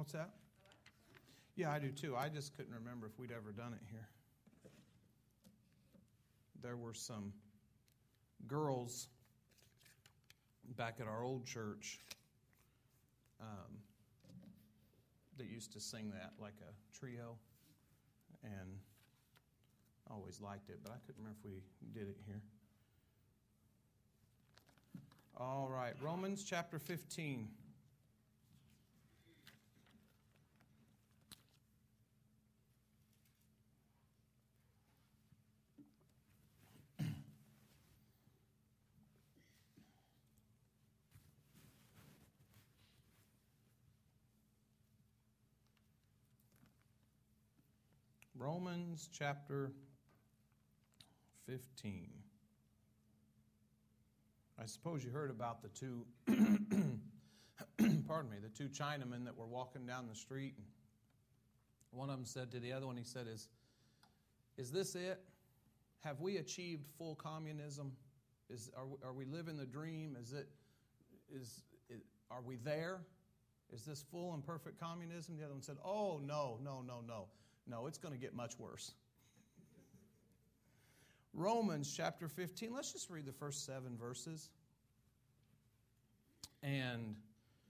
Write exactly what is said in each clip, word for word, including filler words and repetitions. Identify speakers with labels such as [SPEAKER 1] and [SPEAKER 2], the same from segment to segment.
[SPEAKER 1] What's that? Yeah, I do too. I just couldn't remember if we'd ever done it here. There were some girls back at our old church um, that used to sing that like a trio, and I always liked it, but I couldn't remember if we did it here. All right, Romans chapter fifteen. Romans chapter fifteen. I suppose you heard about the two, pardon me, the two Chinamen that were walking down the street. And one of them said to the other one, he said, is, is this it? Have we achieved full communism? Is, are, we, are we living the dream? Is it, is, is, are we there? Is this full and perfect communism? The other one said, oh, no, no, no, no. No, it's going to get much worse. Romans chapter fifteen. Let's just read the first seven verses and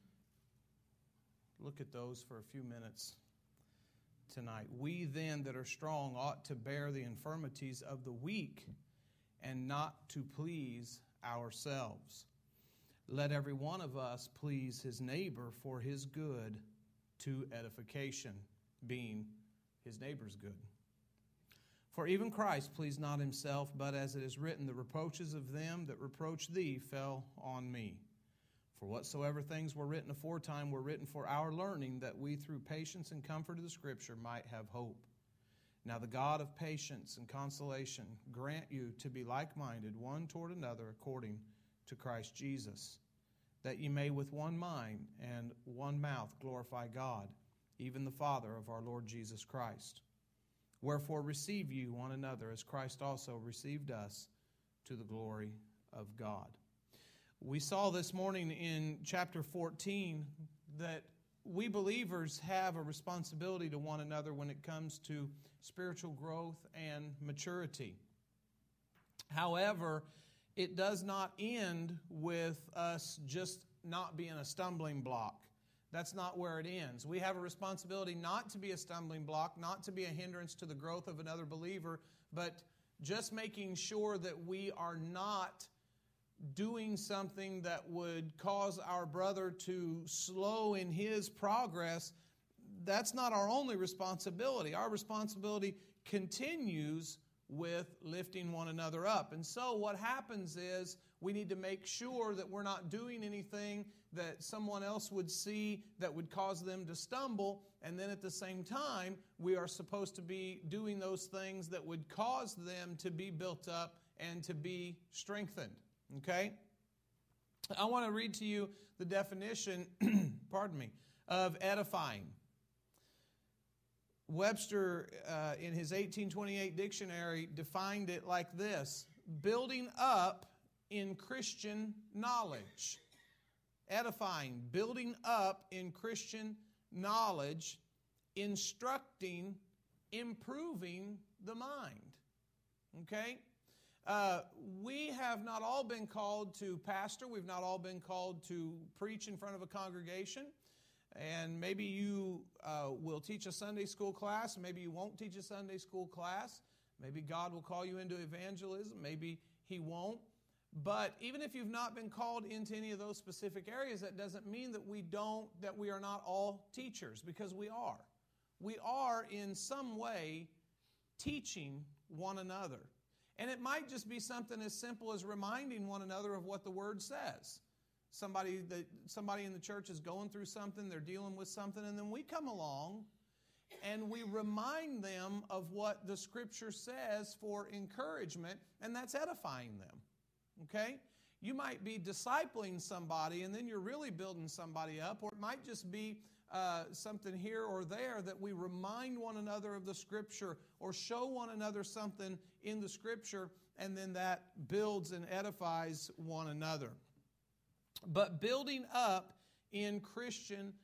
[SPEAKER 1] look at those for a few minutes tonight. We then that are strong ought to bear the infirmities of the weak and not to please ourselves. Let every one of us please his neighbor for his good to edification, being his neighbor's good. For even Christ pleased not himself, but as it is written, the reproaches of them that reproach thee fell on me. For whatsoever things were written aforetime were written for our learning, that we through patience and comfort of the Scripture might have hope. Now the God of patience and consolation grant you to be like-minded one toward another according to Christ Jesus, that ye may with one mind and one mouth glorify God, even the Father of our Lord Jesus Christ. Wherefore receive you one another, as Christ also received us, to the glory of God. We saw this morning in chapter fourteen that we believers have a responsibility to one another when it comes to spiritual growth and maturity. However, it does not end with us just not being a stumbling block. That's not where it ends. We have a responsibility not to be a stumbling block, not to be a hindrance to the growth of another believer, but just making sure that we are not doing something that would cause our brother to slow in his progress. That's not our only responsibility. Our responsibility continues with lifting one another up. And so what happens is we need to make sure that we're not doing anything that someone else would see that would cause them to stumble. And then at the same time, we are supposed to be doing those things that would cause them to be built up and to be strengthened. Okay? I want to read to you the definition, pardon me, of edifying. Webster, uh, in his eighteen twenty-eight dictionary, defined it like this: building up in Christian knowledge. Edifying, building up in Christian knowledge, instructing, improving the mind. Okay? Uh, we have not all been called to pastor. We've not all been called to preach in front of a congregation. And maybe you uh, will teach a Sunday school class. Maybe you won't teach a Sunday school class. Maybe God will call you into evangelism. Maybe He won't. But even if you've not been called into any of those specific areas, that doesn't mean that we don't, that we are not all teachers, because we are. We are in some way teaching one another. And it might just be something as simple as reminding one another of what the Word says. Somebody that somebody in the church is going through something, they're dealing with something, and then we come along and we remind them of what the Scripture says for encouragement, and that's edifying them. Okay? You might be discipling somebody, and then you're really building somebody up, or it might just be uh, something here or there that we remind one another of the Scripture or show one another something in the Scripture, and then that builds and edifies one another. But building up in Christian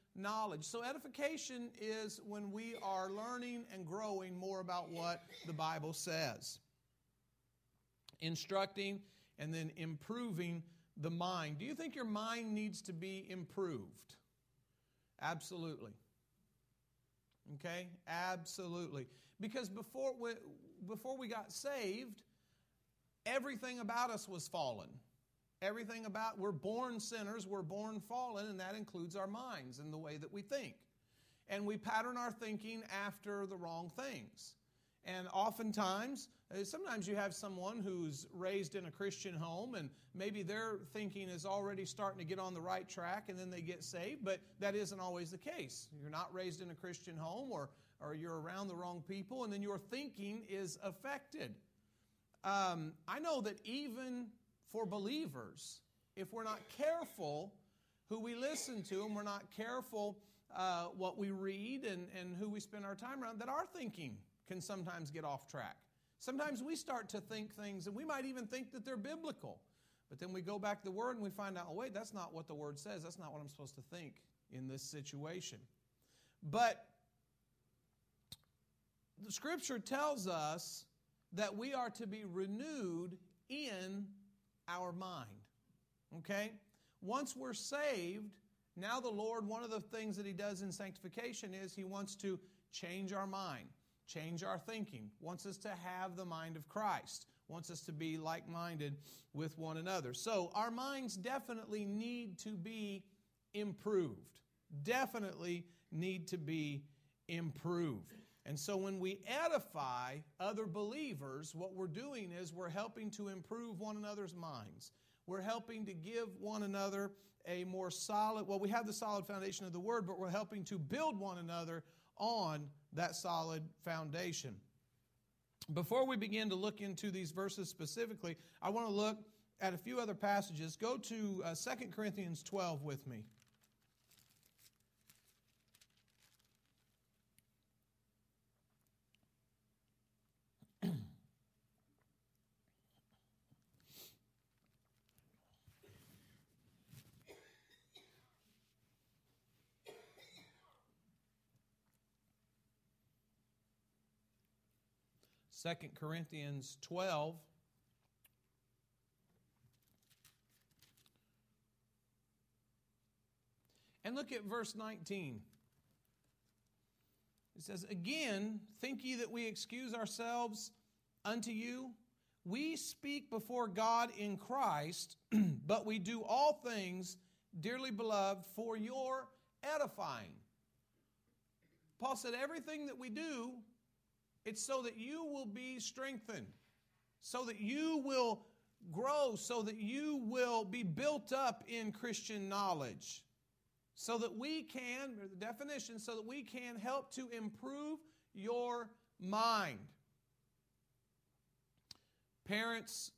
[SPEAKER 1] knowledge. So edification is when we are learning and growing more about what the Bible says. Instructing and then improving the mind. Do you think your mind needs to be improved? Absolutely. Okay? Absolutely. Because before we, before we got saved, everything about us was fallen. Everything about, we're born sinners, we're born fallen, and that includes our minds and the way that we think. And we pattern our thinking after the wrong things. And oftentimes, sometimes you have someone who's raised in a Christian home and maybe their thinking is already starting to get on the right track and then they get saved, but that isn't always the case. You're not raised in a Christian home or, or you're around the wrong people and then your thinking is affected. Um, I know that even for believers, if we're not careful who we listen to and we're not careful uh, what we read and, and who we spend our time around, that our thinking can sometimes get off track. Sometimes we start to think things, and we might even think that they're biblical. But then we go back to the Word and we find out, oh, wait, that's not what the Word says. That's not what I'm supposed to think in this situation. But the Scripture tells us that we are to be renewed in our mind. Okay? Once we're saved, now the Lord, one of the things that He does in sanctification is He wants to change our mind. Change our thinking, wants us to have the mind of Christ, wants us to be like-minded with one another. So our minds definitely need to be improved. Definitely need to be improved. And so when we edify other believers, what we're doing is we're helping to improve one another's minds. We're helping to give one another a more solid, well, we have the solid foundation of the Word, but we're helping to build one another on that solid foundation. Before we begin to look into these verses specifically, I want to look at a few other passages. Go to uh, Second Corinthians twelve with me. Second Corinthians twelve. And look at verse nineteen. It says, "Again, think ye that we excuse ourselves unto you? We speak before God in Christ, but we do all things, dearly beloved, for your edifying." Paul said everything that we do, it's so that you will be strengthened, so that you will grow, so that you will be built up in Christian knowledge, so that we can, or the definition, so that we can help to improve your mind. Parents,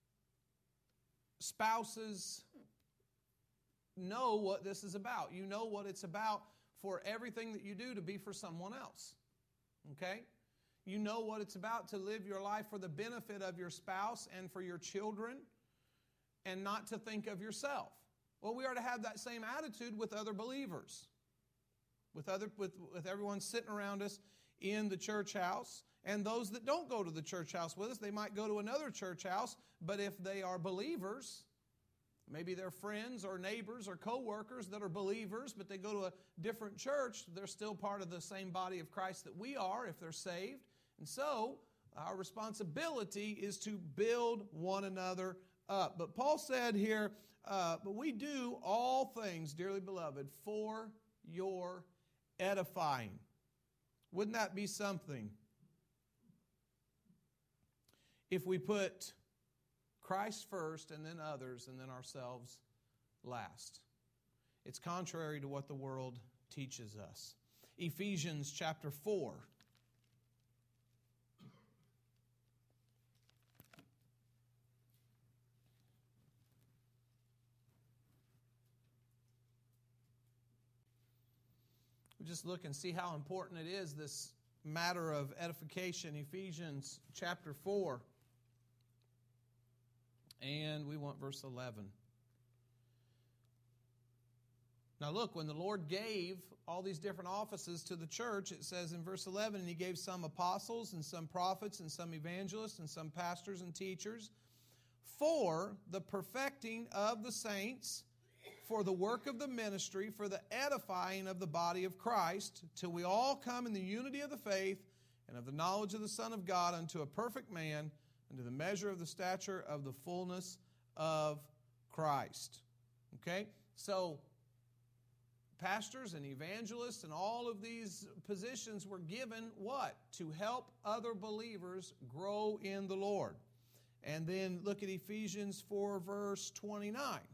[SPEAKER 1] spouses know what this is about. You know what it's about for everything that you do to be for someone else. Okay? You know what it's about to live your life for the benefit of your spouse and for your children and not to think of yourself. Well, we are to have that same attitude with other believers, with other with, with everyone sitting around us in the church house. And those that don't go to the church house with us, they might go to another church house, but if they are believers, maybe they're friends or neighbors or co-workers that are believers, but they go to a different church, they're still part of the same body of Christ that we are if they're saved. And so, our responsibility is to build one another up. But Paul said here, uh, but we do all things, dearly beloved, for your edifying. Wouldn't that be something? If we put Christ first and then others and then ourselves last. It's contrary to what the world teaches us. Ephesians chapter four. We just look and see how important it is, this matter of edification. Ephesians chapter four. And we want verse eleven. Now look, when the Lord gave all these different offices to the church, it says in verse eleven, and He gave some apostles and some prophets and some evangelists and some pastors and teachers for the perfecting of the saints, for the work of the ministry, for the edifying of the body of Christ, till we all come in the unity of the faith and of the knowledge of the Son of God unto a perfect man, unto the measure of the stature of the fullness of Christ. Okay? So, pastors and evangelists and all of these positions were given what? To help other believers grow in the Lord. And then look at Ephesians four, verse twenty-nine.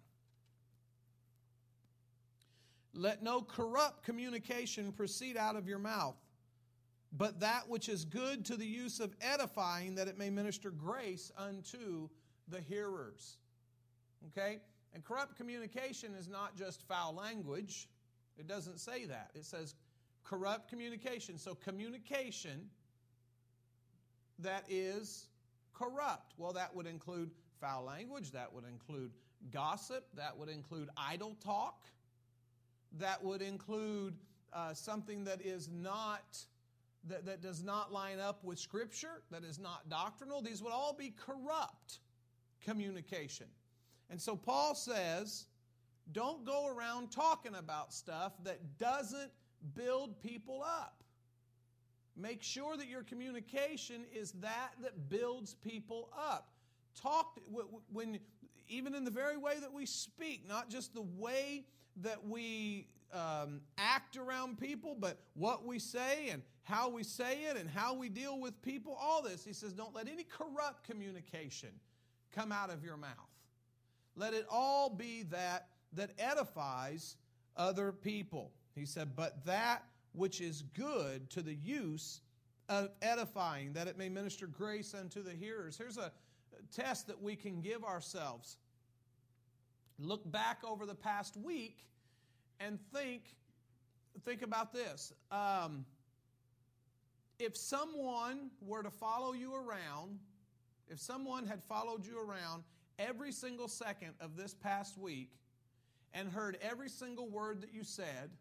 [SPEAKER 1] Let no corrupt communication proceed out of your mouth, but that which is good to the use of edifying, that it may minister grace unto the hearers. Okay? And corrupt communication is not just foul language. It doesn't say that. It says corrupt communication. So communication that is corrupt. Well, that would include foul language. That would include gossip. That would include idle talk. That would include uh, something that is not, that, that does not line up with Scripture, that is not doctrinal. These would all be corrupt communication. And so Paul says, don't go around talking about stuff that doesn't build people up. Make sure that your communication is that that builds people up. Talk when, even in the very way that we speak, not just the way that we um, act around people, but what we say and how we say it and how we deal with people, all this. He says, don't let any corrupt communication come out of your mouth. Let it all be that that edifies other people. He said, but that which is good to the use of edifying, that it may minister grace unto the hearers. Here's a test that we can give ourselves. Look back over the past week and think, think about this. Um, if someone were to follow you around, if someone had followed you around every single second of this past week and heard every single word that you said,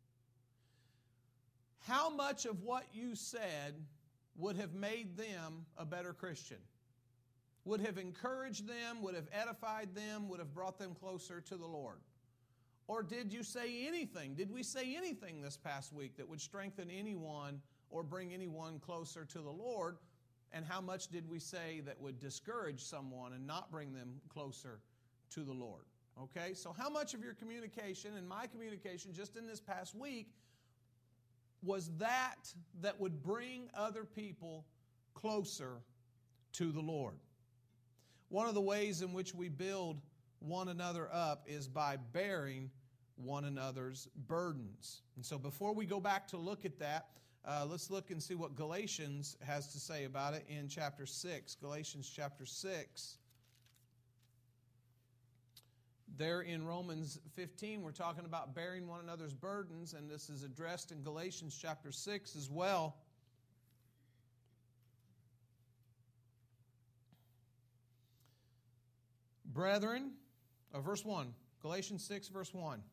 [SPEAKER 1] how much of what you said would have made them a better Christian? Would have encouraged them, would have edified them, would have brought them closer to the Lord? Or did you say anything? Did we say anything this past week that would strengthen anyone or bring anyone closer to the Lord? And how much did we say that would discourage someone and not bring them closer to the Lord? Okay, so how much of your communication and my communication just in this past week was that that would bring other people closer to the Lord? One of the ways in which we build one another up is by bearing one another's burdens. And so before we go back to look at that, uh, let's look and see what Galatians has to say about it in chapter six. Galatians chapter six. There in Romans fifteen, we're talking about bearing one another's burdens, and this is addressed in Galatians chapter six as well. Brethren, uh, verse one, Galatians six, verse one.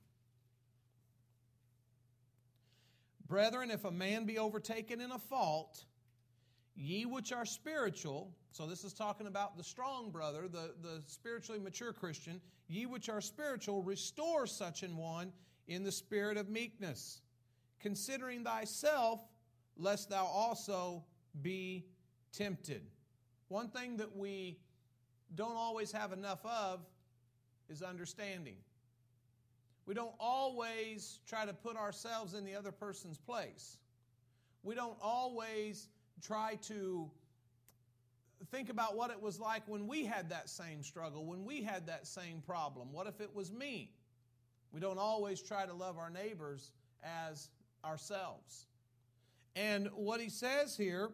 [SPEAKER 1] Brethren, if a man be overtaken in a fault, ye which are spiritual, so this is talking about the strong brother, the, the spiritually mature Christian, ye which are spiritual, restore such an one in the spirit of meekness, considering thyself, lest thou also be tempted. One thing that we don't always have enough of is understanding. We don't always try to put ourselves in the other person's place. We don't always try to think about what it was like when we had that same struggle, when we had that same problem. What if it was me? We don't always try to love our neighbors as ourselves. And what he says here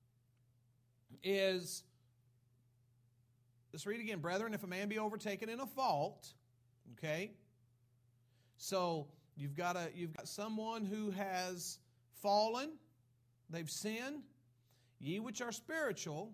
[SPEAKER 1] is, let's read again. Brethren, if a man be overtaken in a fault, okay? So you've got a you've got someone who has fallen, they've sinned. Ye which are spiritual,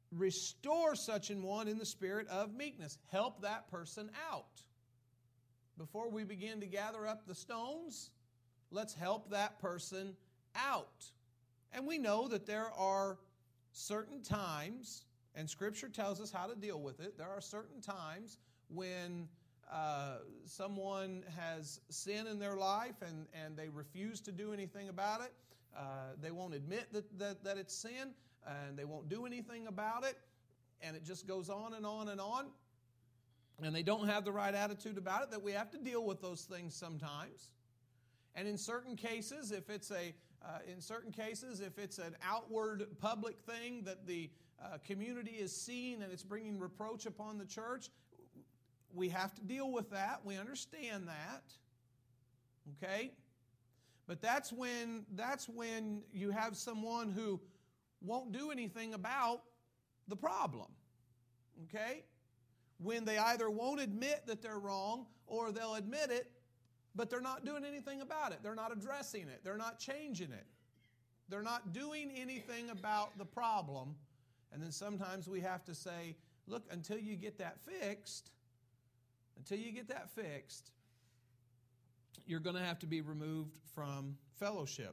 [SPEAKER 1] restore such an one in the spirit of meekness. Help that person out. before we begin to gather up the stones, let's help that person out. And we know that there are certain times, and Scripture tells us how to deal with it. There are certain times when uh, someone has sin in their life and, and they refuse to do anything about it. Uh, they won't admit that, that, that it's sin, and they won't do anything about it. And it just goes on and on and on. And they don't have the right attitude about it, that we have to deal with those things sometimes. And in certain cases, if it's a uh, in certain cases, if it's an outward public thing that the uh, community is seeing and it's bringing reproach upon the church, we have to deal with that. We understand that. Okay? But that's when that's when you have someone who won't do anything about the problem. Okay? When they either won't admit that they're wrong or they'll admit it, but they're not doing anything about it. They're not addressing it. They're not changing it. They're not doing anything about the problem. And then sometimes we have to say, look, until you get that fixed, until you get that fixed, you're going to have to be removed from fellowship.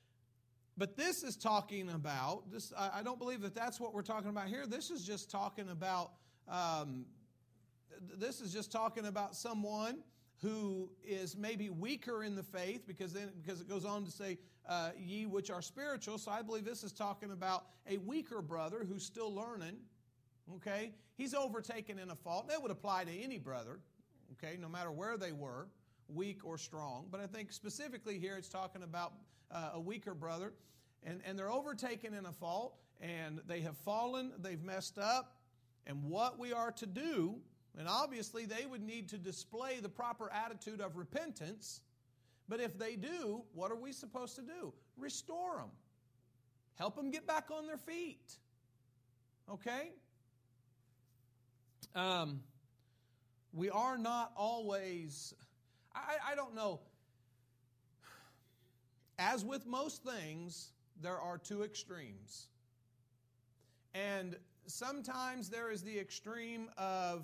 [SPEAKER 1] But this is talking about, this. I don't believe that that's what we're talking about here. This is just talking about, um, this is just talking about someone who is maybe weaker in the faith, because then because it goes on to say, uh, ye which are spiritual. So I believe this is talking about a weaker brother who's still learning. Okay? He's overtaken in a fault. That would apply to any brother, okay, no matter where they were, weak or strong. But I think specifically here it's talking about uh, a weaker brother. And, and they're overtaken in a fault, and they have fallen, they've messed up. And what we are to do, and obviously they would need to display the proper attitude of repentance. But if they do, what are we supposed to do? Restore them. Help them get back on their feet. Okay? Um, we are not always, I, I don't know. As with most things, there are two extremes. And sometimes there is the extreme of,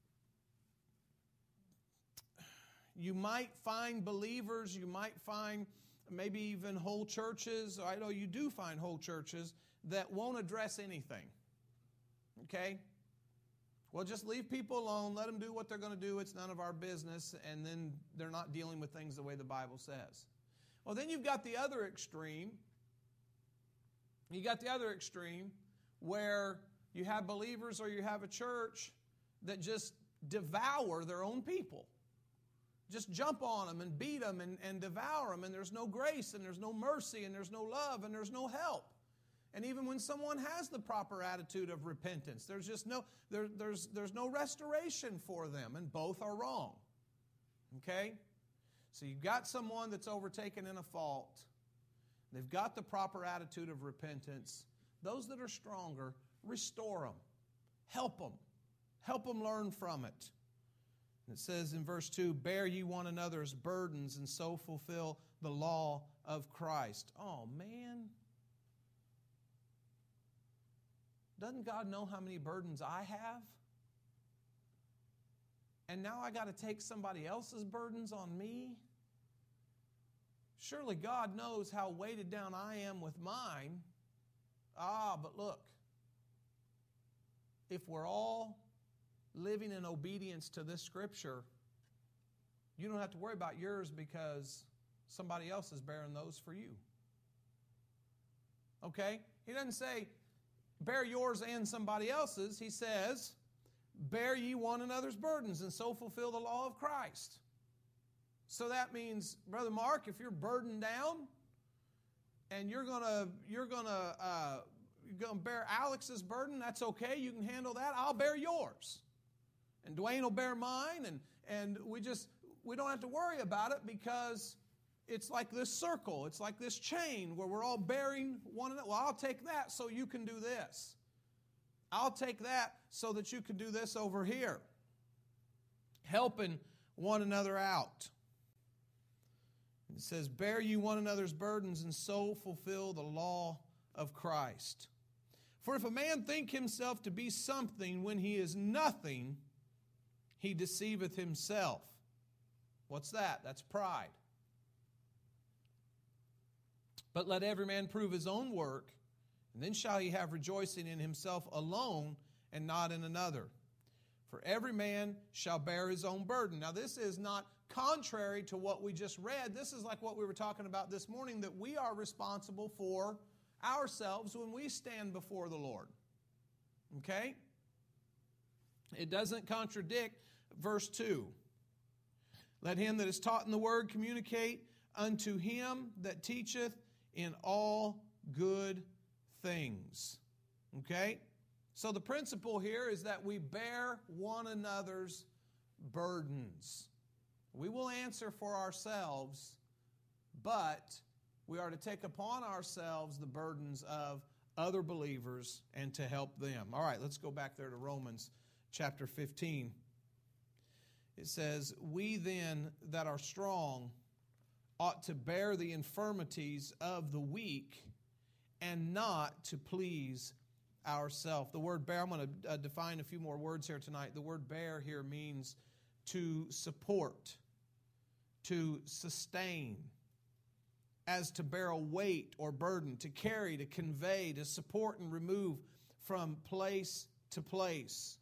[SPEAKER 1] you might find believers, you might find maybe even whole churches, I know you do find whole churches that won't address anything. Okay? Well, just leave people alone, let them do what they're going to do, it's none of our business, and then they're not dealing with things the way the Bible says. Well, then you've got the other extreme. You got the other extreme where you have believers or you have a church that just devour their own people. Just jump on them and beat them and, and devour them, and there's no grace and there's no mercy and there's no love and there's no help. And even when someone has the proper attitude of repentance, there's just no there, there's there's no restoration for them, and both are wrong. Okay? So you've got someone that's overtaken in a fault. They've got the proper attitude of repentance. Those that are stronger, restore them. Help them. Help them learn from it. And it says in verse two, bear ye one another's burdens and so fulfill the law of Christ. Oh, man. Doesn't God know how many burdens I have? And now I got to take somebody else's burdens on me? Surely God knows how weighted down I am with mine. Ah, but look, if we're all living in obedience to this Scripture, you don't have to worry about yours because somebody else is bearing those for you. Okay? He doesn't say, bear yours and somebody else's. He says, bear ye one another's burdens and so fulfill the law of Christ. So that means, Brother Mark, if you're burdened down and you're gonna you're gonna uh, you're gonna bear Alex's burden, that's okay. You can handle that. I'll bear yours, and Dwayne will bear mine, and and we just we don't have to worry about it because it's like this circle. It's like this chain where we're all bearing one another. Well, I'll take that so you can do this. I'll take that so that you can do this over here. Helping one another out. It says, bear you one another's burdens and so fulfill the law of Christ. For if a man think himself to be something when he is nothing, he deceiveth himself. What's that? That's pride. But let every man prove his own work, and then shall he have rejoicing in himself alone and not in another. For every man shall bear his own burden. Now this is not contrary to what we just read. This is like what we were talking about this morning, that we are responsible for ourselves when we stand before the Lord. Okay? It doesn't contradict verse two. Let him that is taught in the word communicate unto him that teacheth in all good things. Okay? So the principle here is that we bear one another's burdens. We will answer for ourselves, but we are to take upon ourselves the burdens of other believers and to help them. All right, let's go back there to Romans chapter fifteen. It says, we then that are strong ought to bear the infirmities of the weak and not to please ourselves. The word bear, I'm going to uh, define a few more words here tonight. The word bear here means to support, to sustain, as to bear a weight or burden, to carry, to convey, to support and remove from place to place.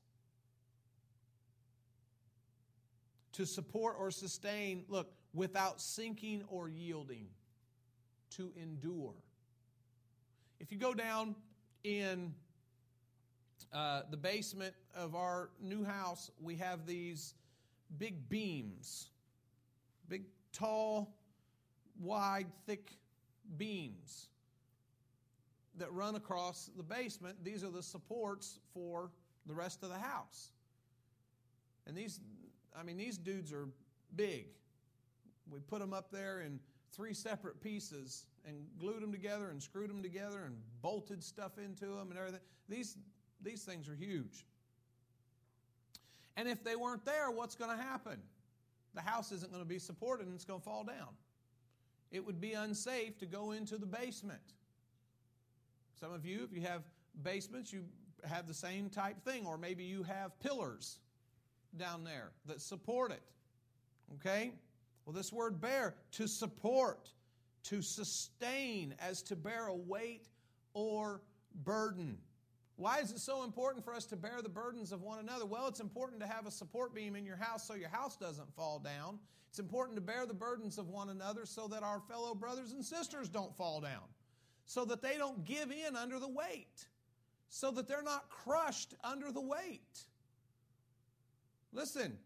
[SPEAKER 1] To support or sustain, look, without sinking or yielding. To endure. If you go down in uh, the basement of our new house, we have these big beams. Big, tall, wide, thick beams that run across the basement. These are the supports for the rest of the house. And these, I mean, these dudes are big. We put them up there in three separate pieces and glued them together and screwed them together and bolted stuff into them and everything. These, these things are huge. And if they weren't there, what's going to happen? The house isn't going to be supported and it's going to fall down. It would be unsafe to go into the basement. Some of you, if you have basements, you have the same type thing, or maybe you have pillars down there that support it. Okay? Well, this word bear, to support, to sustain, as to bear a weight or burden. Why is it so important for us to bear the burdens of one another? Well, it's important to have a support beam in your house so your house doesn't fall down. It's important to bear the burdens of one another so that our fellow brothers and sisters don't fall down, so that they don't give in under the weight, so that they're not crushed under the weight. Listen,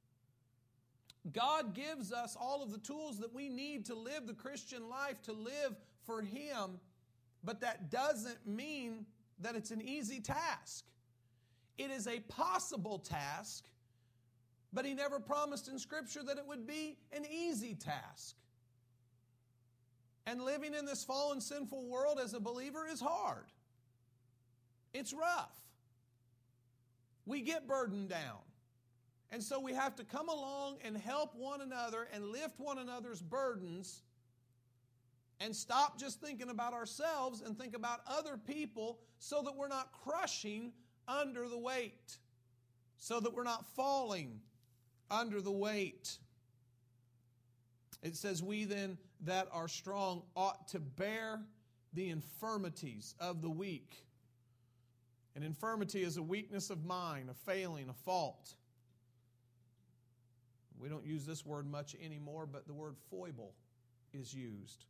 [SPEAKER 1] God gives us all of the tools that we need to live the Christian life, to live for Him, but that doesn't mean that it's an easy task. It is a possible task, but He never promised in Scripture that it would be an easy task. And living in this fallen, sinful world as a believer is hard. It's rough. We get burdened down. And so we have to come along and help one another and lift one another's burdens and stop just thinking about ourselves and think about other people, so that we're not crushing under the weight, so that we're not falling under the weight. It says, we then that are strong ought to bear the infirmities of the weak. An infirmity is a weakness of mind, a failing, a fault. We don't use this word much anymore, but the word foible is used.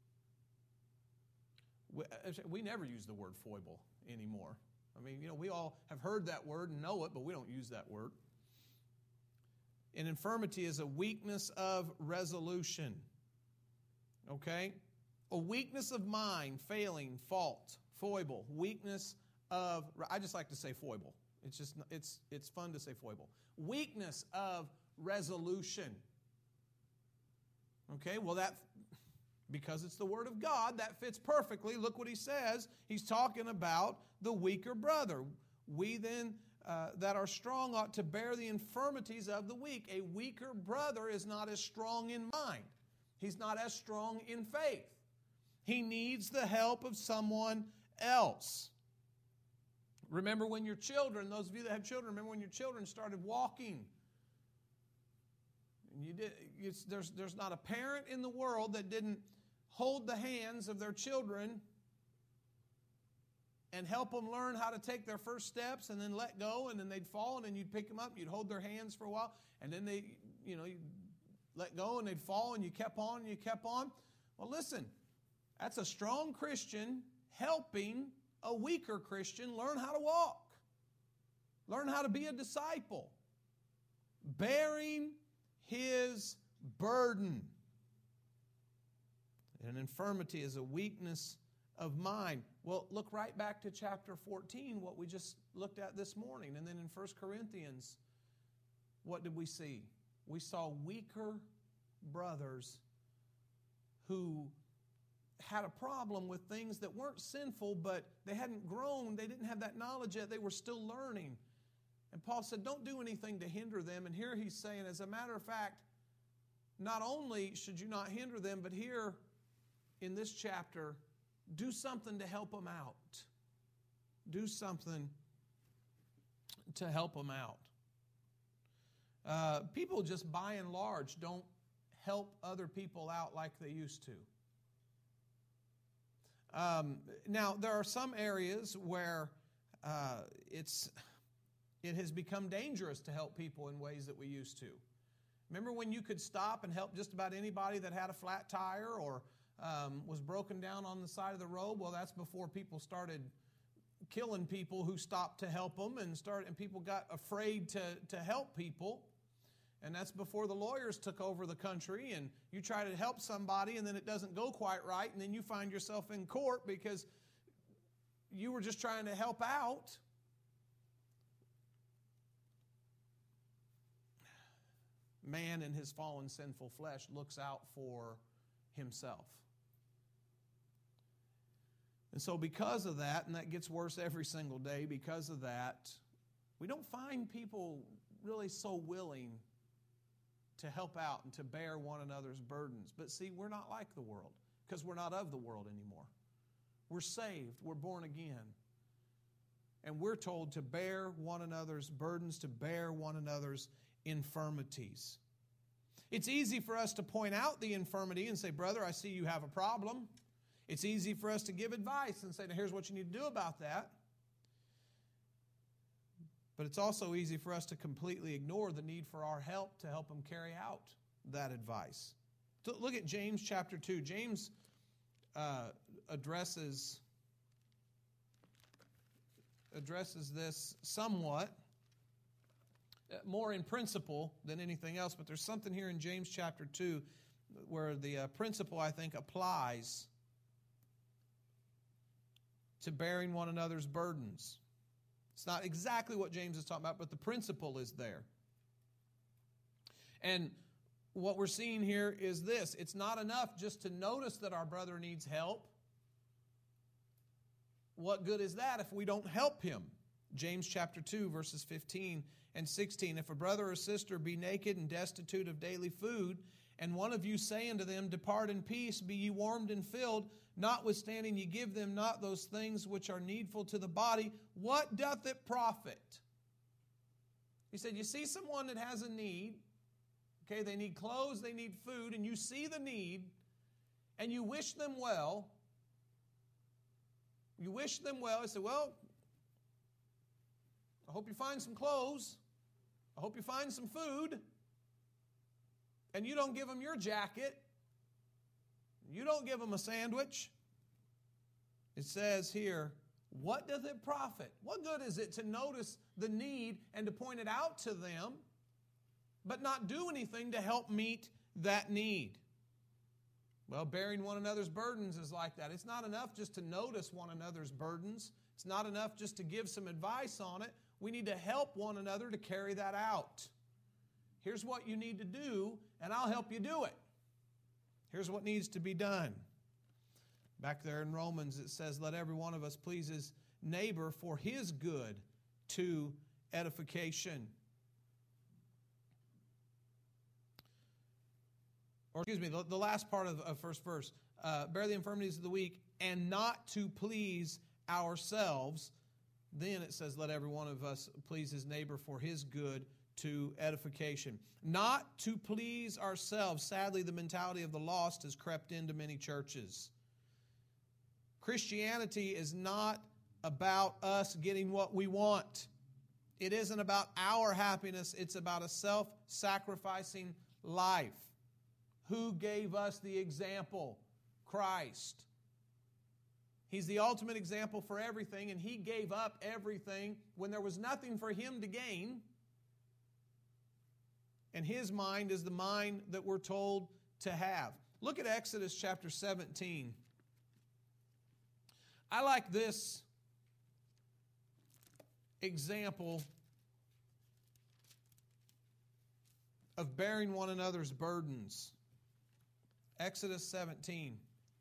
[SPEAKER 1] We, we never use the word foible anymore. I mean, you know, we all have heard that word and know it, but we don't use that word. An infirmity is a weakness of resolution. Okay? A weakness of mind, failing, fault, foible, weakness of, I just like to say foible. It's just, it's, it's fun to say foible. Weakness of resolution. Okay, well that, because it's the Word of God, that fits perfectly. Look what he says. He's talking about the weaker brother. We then uh, that are strong ought to bear the infirmities of the weak. A weaker brother is not as strong in mind. He's not as strong in faith. He needs the help of someone else. Remember when your children, those of you that have children, remember when your children started walking. And you did, it's, there's, there's not a parent in the world that didn't hold the hands of their children and help them learn how to take their first steps and then let go, and then they'd fall, and then you'd pick them up and you'd hold their hands for a while, and then they, you know, you'd let go and they'd fall, and you kept on and you kept on. Well, listen, that's a strong Christian helping a weaker Christian learn how to walk, learn how to be a disciple, bearing his burden. An infirmity is a weakness of mind. Well, look right back to chapter fourteen, what we just looked at this morning. And then in First Corinthians, what did we see? We saw weaker brothers who had a problem with things that weren't sinful, but they hadn't grown. They didn't have that knowledge yet. They were still learning. And Paul said, don't do anything to hinder them. And here he's saying, as a matter of fact, not only should you not hinder them, but here in this chapter, do something to help them out. Do something to help them out. Uh, people just by and large don't help other people out like they used to. Um, now, there are some areas where uh, it's it has become dangerous to help people in ways that we used to. Remember when you could stop and help just about anybody that had a flat tire or um, was broken down on the side of the road? Well, that's before people started killing people who stopped to help them, and started, and people got afraid to, to help people. And that's before the lawyers took over the country, and you try to help somebody and then it doesn't go quite right, and then you find yourself in court because you were just trying to help out. Man in his fallen sinful flesh looks out for himself. And so because of that, and that gets worse every single day, because of that, we don't find people really so willing to help out and to bear one another's burdens. But see, we're not like the world because we're not of the world anymore. We're saved. We're born again. And we're told to bear one another's burdens, to bear one another's infirmities. It's easy for us to point out the infirmity and say, brother, I see you have a problem. It's easy for us to give advice and say, now here's what you need to do about that. But it's also easy for us to completely ignore the need for our help to help them carry out that advice. So look at James chapter two. James uh, addresses, addresses this somewhat, more in principle than anything else, but there's something here in James chapter two where the uh, principle, I think, applies to bearing one another's burdens. It's not exactly what James is talking about, but the principle is there. And what we're seeing here is this. It's not enough just to notice that our brother needs help. What good is that if we don't help him? James chapter two, verses fifteen and sixteen. If a brother or sister be naked and destitute of daily food, and one of you say unto them, depart in peace, be ye warmed and filled, notwithstanding ye give them not those things which are needful to the body, what doth it profit? He said, you see someone that has a need, okay, they need clothes, they need food, and you see the need, and you wish them well. You wish them well. I said, well, I hope you find some clothes. I hope you find some food. And you don't give them your jacket. You don't give them a sandwich. It says here, what doth it profit? What good is it to notice the need and to point it out to them, but not do anything to help meet that need? Well, bearing one another's burdens is like that. It's not enough just to notice one another's burdens. It's not enough just to give some advice on it. We need to help one another to carry that out. Here's what you need to do, and I'll help you do it. Here's what needs to be done. Back there in Romans, it says, let every one of us please his neighbor for his good to edification. Or excuse me, the, the last part of the first verse. Uh, bear the infirmities of the weak and not to please ourselves. Then it says, let every one of us please his neighbor for his good to edification. Not to please ourselves. Sadly, the mentality of the lost has crept into many churches. Christianity is not about us getting what we want. It isn't about our happiness. It's about a self-sacrificing life. Who gave us the example? Christ. He's the ultimate example for everything, and He gave up everything when there was nothing for Him to gain. And His mind is the mind that we're told to have. Look at Exodus chapter seventeen. I like this example of bearing one another's burdens. Exodus seventeen.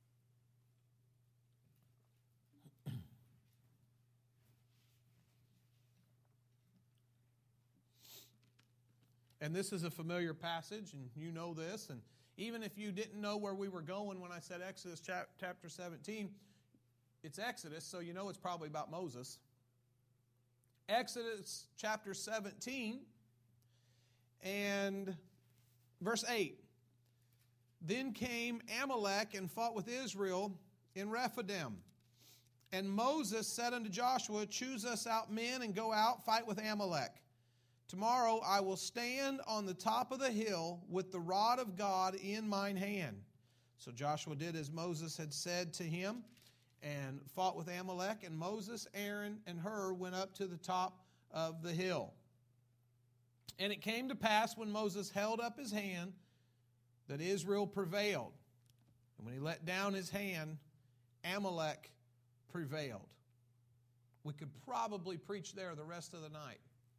[SPEAKER 1] And this is a familiar passage, and you know this. And even if you didn't know where we were going when I said Exodus chapter seventeen, it's Exodus, so you know it's probably about Moses. Exodus chapter seventeen and verse eight. Then came Amalek and fought with Israel in Rephidim. And Moses said unto Joshua, Choose us out men and go out, fight with Amalek. Tomorrow I will stand on the top of the hill with the rod of God in mine hand. So Joshua did as Moses had said to him and fought with Amalek. And Moses, Aaron, and Hur went up to the top of the hill. And it came to pass when Moses held up his hand that Israel prevailed. And when he let down his hand, Amalek prevailed. We could probably preach there the rest of the night.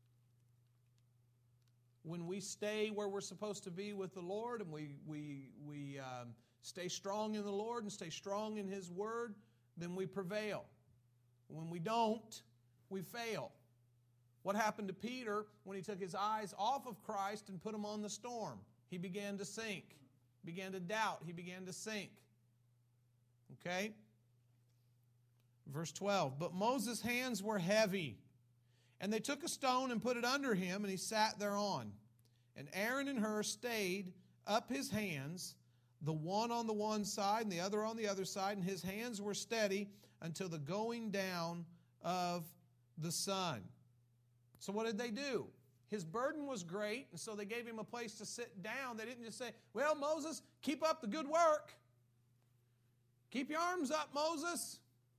[SPEAKER 1] When we stay where we're supposed to be with the Lord, and we we we um, stay strong in the Lord and stay strong in His Word, then we prevail. When we don't, we fail. What happened to Peter when he took his eyes off of Christ and put them on the storm? He began to sink. He began to doubt. He began to sink. Okay? Verse twelve. But Moses' hands were heavy. And they took a stone and put it under him, and he sat thereon. And Aaron and Hur stayed up his hands, the one on the one side and the other on the other side, and his hands were steady until the going down of the sun. So what did they do? His burden was great, and so they gave him a place to sit down. They didn't just say, well, Moses, keep up the good work. Keep your arms up, Moses.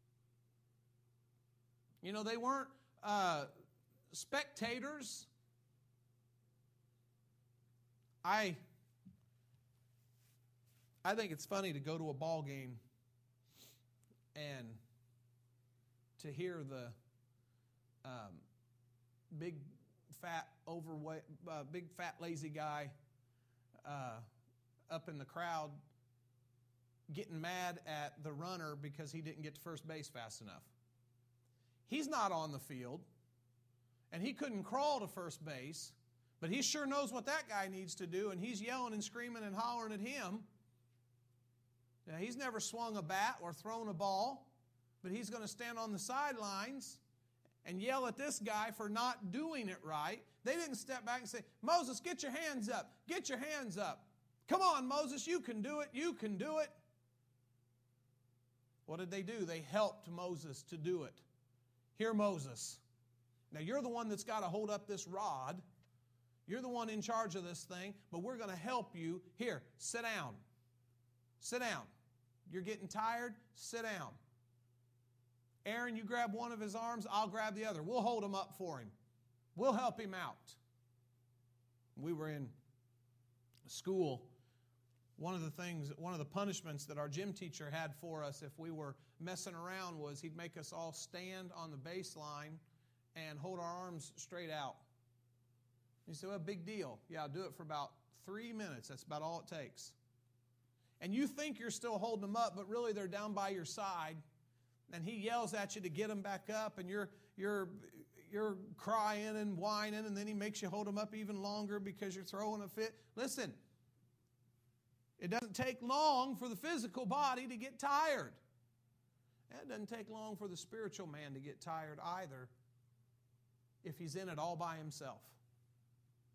[SPEAKER 1] You know, they weren't Uh, spectators. I I think it's funny to go to a ball game and to hear the um, big fat overweight, uh, big fat lazy guy uh, up in the crowd getting mad at the runner because he didn't get to first base fast enough. He's not on the field. And he couldn't crawl to first base, but he sure knows what that guy needs to do, and he's yelling and screaming and hollering at him. Now, he's never swung a bat or thrown a ball, but he's going to stand on the sidelines and yell at this guy for not doing it right. They didn't step back and say, Moses, get your hands up. Get your hands up. Come on, Moses, you can do it. You can do it. What did they do? They helped Moses to do it. Here, Moses. Now, you're the one that's got to hold up this rod. You're the one in charge of this thing, but we're going to help you. Here, sit down. Sit down. You're getting tired? Sit down. Aaron, you grab one of his arms, I'll grab the other. We'll hold him up for him. We'll help him out. We were in school. One of the things, one of the punishments that our gym teacher had for us if we were messing around was he'd make us all stand on the baseline and hold our arms straight out. You say, well, big deal. Yeah, I'll do it for about three minutes. That's about all it takes. And you think you're still holding them up, but really they're down by your side. And he yells at you to get them back up, and you're you're you're crying and whining, and then he makes you hold them up even longer because you're throwing a fit. Listen, it doesn't take long for the physical body to get tired. And it doesn't take long for the spiritual man to get tired either, if he's in it all by himself.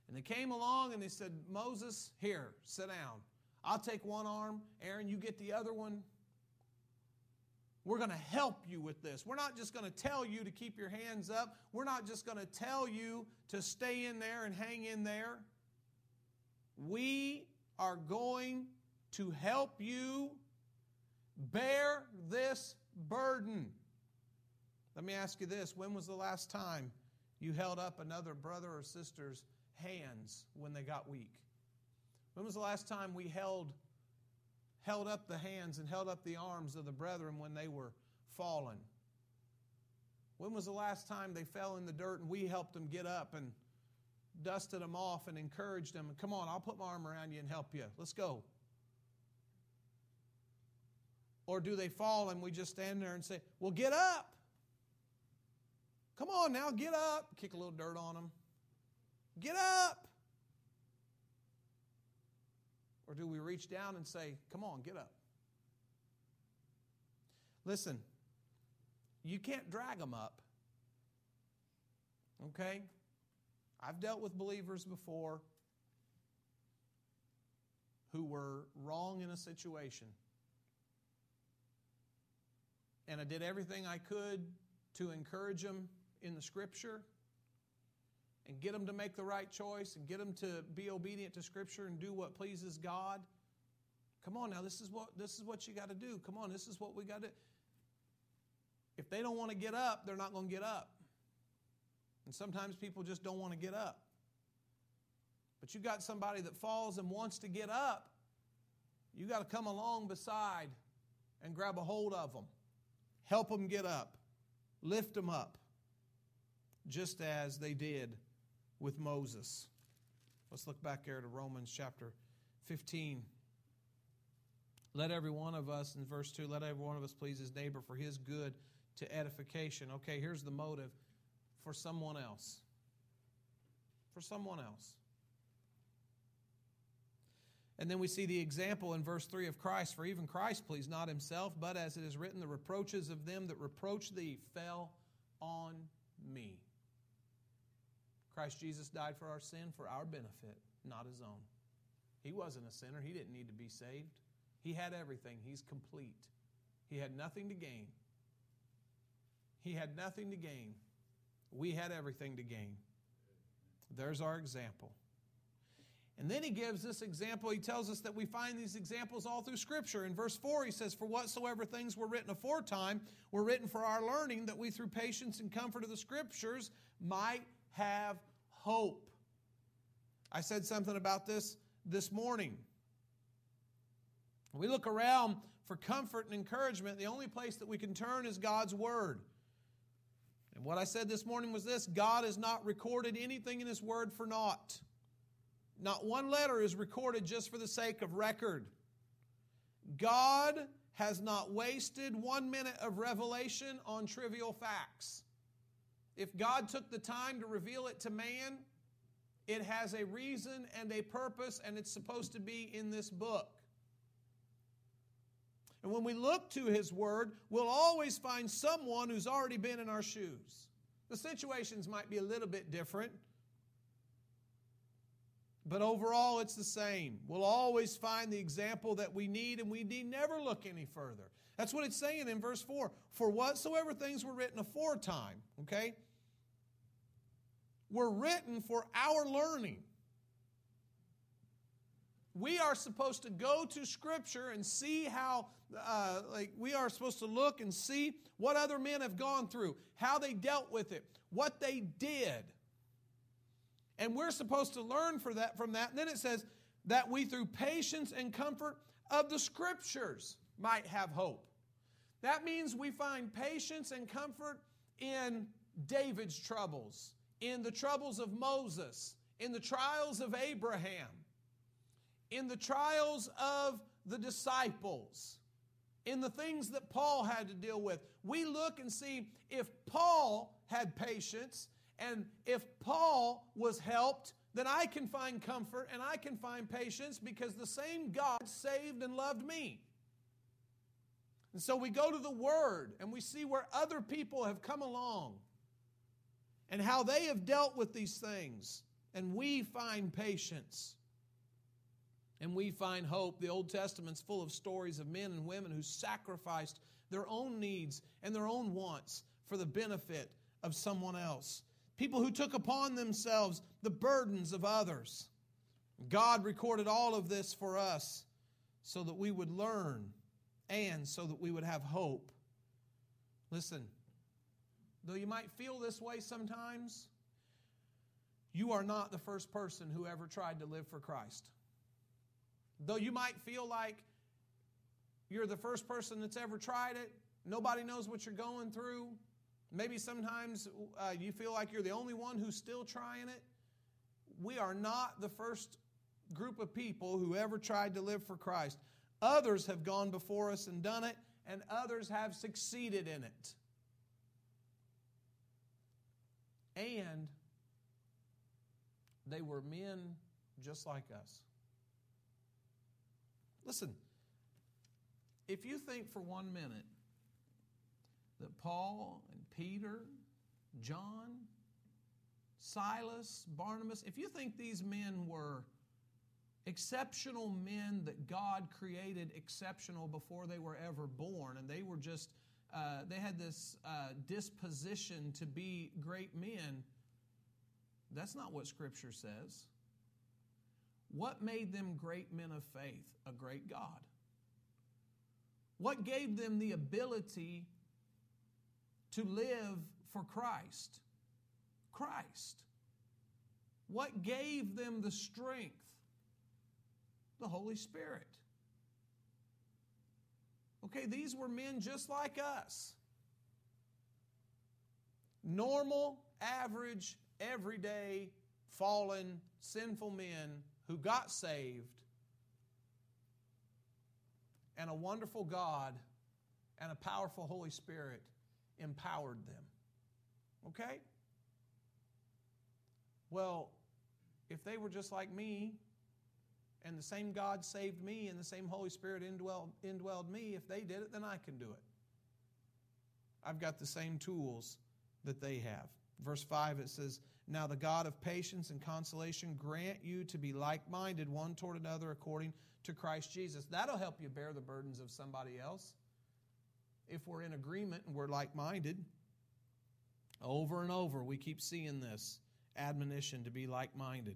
[SPEAKER 1] And they came along and they said, Moses, here, sit down. I'll take one arm. Aaron, you get the other one. We're going to help you with this. We're not just going to tell you to keep your hands up. We're not just going to tell you to stay in there and hang in there. We are going to help you bear this burden. Let me ask you this. When was the last time you held up another brother or sister's hands when they got weak? When was the last time we held, held up the hands and held up the arms of the brethren when they were fallen? When was the last time they fell in the dirt and we helped them get up and dusted them off and encouraged them? Come on, I'll put my arm around you and help you. Let's go. Or do they fall and we just stand there and say, well, get up. Come on now, get up. Kick a little dirt on them. Get up. Or do we reach down and say, come on, get up? Listen, you can't drag them up. Okay? I've dealt with believers before who were wrong in a situation. And I did everything I could to encourage them in the Scripture and get them to make the right choice and get them to be obedient to Scripture and do what pleases God. Come on now, this is what this is what you got to do. Come on, this is what we got to do. If they don't want to get up, they're not going to get up. And sometimes people just don't want to get up. But you got somebody that falls and wants to get up, you got to come along beside and grab a hold of them. Help them get up. Lift them up. Just as they did with Moses. Let's look back here to Romans chapter fifteen. Let every one of us, in verse two, let every one of us please his neighbor for his good to edification. Okay, here's the motive. For someone else. For someone else. And then we see the example in verse three of Christ. For even Christ pleased not himself, but as it is written, the reproaches of them that reproach thee fell on me. Christ Jesus died for our sin, for our benefit, not his own. He wasn't a sinner. He didn't need to be saved. He had everything. He's complete. He had nothing to gain. He had nothing to gain. We had everything to gain. There's our example. And then he gives this example. He tells us that we find these examples all through Scripture. In verse four, he says, for whatsoever things were written aforetime were written for our learning, that we through patience and comfort of the Scriptures might have hope. I said something about this this morning. When we look around for comfort and encouragement, the only place that we can turn is God's Word. And what I said this morning was this: God has not recorded anything in His Word for naught. Not one letter is recorded just for the sake of record. God has not wasted one minute of revelation on trivial facts. If God took the time to reveal it to man, it has a reason and a purpose, and it's supposed to be in this book. And when we look to His Word, we'll always find someone who's already been in our shoes. The situations might be a little bit different, but overall it's the same. We'll always find the example that we need, and we need never look any further. That's what it's saying in verse four. For whatsoever things were written aforetime, okay, were written for our learning. We are supposed to go to Scripture and see how, uh, like we are supposed to look and see what other men have gone through, how they dealt with it, what they did. And we're supposed to learn for that, from that. And then it says that we through patience and comfort of the Scriptures might have hope. That means we find patience and comfort in David's troubles, in the troubles of Moses, in the trials of Abraham, in the trials of the disciples, in the things that Paul had to deal with. We look and see if Paul had patience, and if Paul was helped, then I can find comfort and I can find patience, because the same God saved and loved me. And so we go to the Word and we see where other people have come along and how they have dealt with these things. And we find patience. And we find hope. The Old Testament's full of stories of men and women who sacrificed their own needs and their own wants for the benefit of someone else. People who took upon themselves the burdens of others. God recorded all of this for us so that we would learn and so that we would have hope. Listen, though you might feel this way sometimes, you are not the first person who ever tried to live for Christ. Though you might feel like you're the first person that's ever tried it, nobody knows what you're going through. Maybe sometimes uh, you feel like you're the only one who's still trying it. We are not the first group of people who ever tried to live for Christ. Others have gone before us and done it, and others have succeeded in it. And they were men just like us. Listen, if you think for one minute that Paul and Peter, John, Silas, Barnabas, if you think these men were exceptional men that God created exceptional before they were ever born, and they were just, uh, they had this uh, disposition to be great men, that's not what Scripture says. What made them great men of faith? A great God. What gave them the ability to live for Christ? Christ. What gave them the strength? The Holy Spirit. Okay, these were men just like us. Normal, average, everyday, fallen, sinful men who got saved, and a wonderful God and a powerful Holy Spirit empowered them. Okay? Well, if they were just like me, and the same God saved me, and the same Holy Spirit indwelled, indwelled me, if they did it, then I can do it. I've got the same tools that they have. Verse five, it says, "Now the God of patience and consolation grant you to be like-minded one toward another according to Christ Jesus." That'll help you bear the burdens of somebody else. If we're in agreement and we're like-minded. Over and over, we keep seeing this admonition to be like-minded.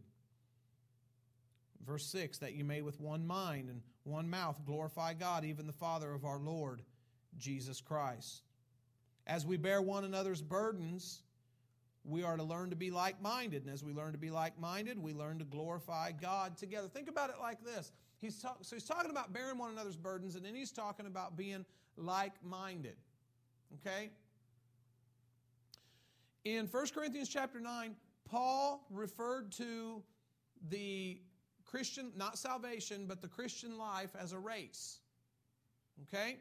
[SPEAKER 1] Verse six, "That you may with one mind and one mouth glorify God, even the Father of our Lord Jesus Christ." As we bear one another's burdens, we are to learn to be like-minded. And as we learn to be like-minded, we learn to glorify God together. Think about it like this. He's talk, so he's talking about bearing one another's burdens, and then he's talking about being like-minded. Okay? In First Corinthians chapter nine, Paul referred to the Christian, not salvation, but the Christian life as a race. Okay?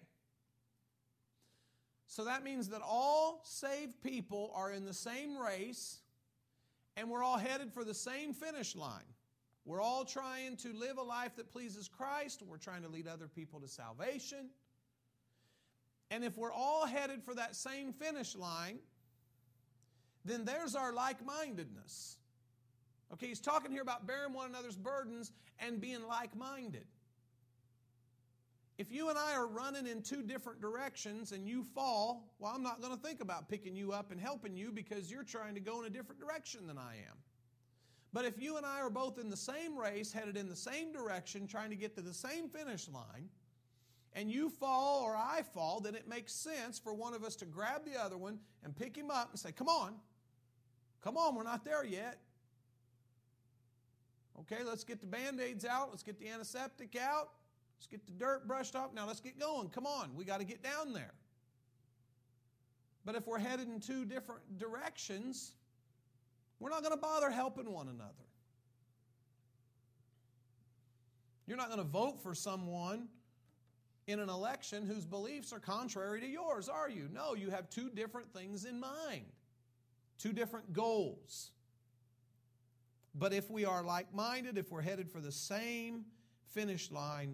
[SPEAKER 1] So that means that all saved people are in the same race, and we're all headed for the same finish line. We're all trying to live a life that pleases Christ. We're trying to lead other people to salvation. And if we're all headed for that same finish line, then there's our like-mindedness. Okay, he's talking here about bearing one another's burdens and being like-minded. If you and I are running in two different directions and you fall, well, I'm not going to think about picking you up and helping you because you're trying to go in a different direction than I am. But if you and I are both in the same race, headed in the same direction, trying to get to the same finish line, and you fall or I fall, then it makes sense for one of us to grab the other one and pick him up and say, "Come on, come on, we're not there yet. Okay, let's get the Band-Aids out. Let's get the antiseptic out. Let's get the dirt brushed off. Now let's get going. Come on, we got to get down there." But if we're headed in two different directions, we're not going to bother helping one another. You're not going to vote for someone in an election whose beliefs are contrary to yours, are you? No, you have two different things in mind, two different goals. But if we are like-minded, if we're headed for the same finish line,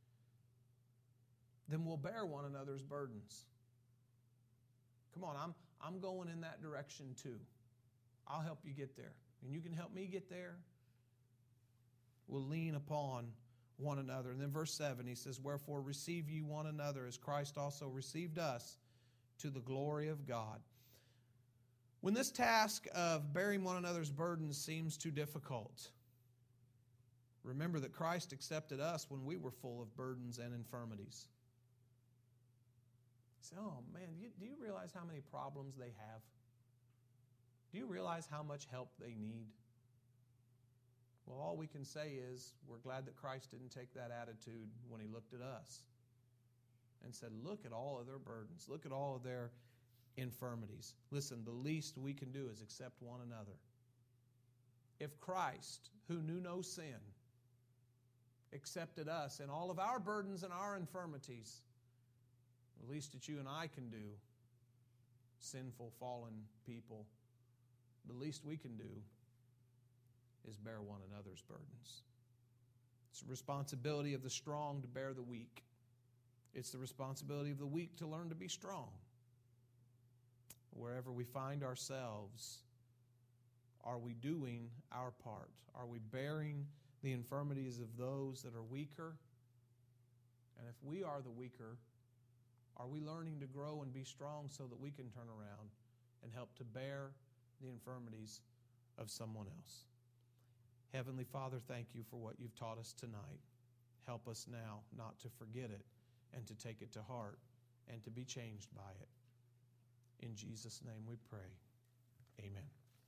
[SPEAKER 1] then we'll bear one another's burdens. Come on, I'm, I'm going in that direction too. I'll help you get there. and you can help me get there. We'll lean upon one another. And then verse seven, he says, wherefore receive ye one another as Christ also received us to the glory of God. When this task of bearing one another's burdens seems too difficult, remember that Christ accepted us when we were full of burdens and infirmities. You say, oh man, do you realize how many problems they have? Do you realize how much help they need? Well, all we can say is we're glad that Christ didn't take that attitude when he looked at us and said, look at all of their burdens. Look at all of their infirmities. Listen, the least we can do is accept one another. If Christ, who knew no sin, accepted us in all of our burdens and our infirmities, the least that you and I can do, sinful, fallen people, the least we can do is bear one another's burdens. It's the responsibility of the strong to bear the weak. It's the responsibility of the weak to learn to be strong. Wherever we find ourselves, are we doing our part? Are we bearing the infirmities of those that are weaker? And if we are the weaker, are we learning to grow and be strong so that we can turn around and help to bear the infirmities of someone else? Heavenly Father, thank you for what you've taught us tonight. Help us now not to forget it and to take it to heart and to be changed by it. In Jesus' name we pray. Amen.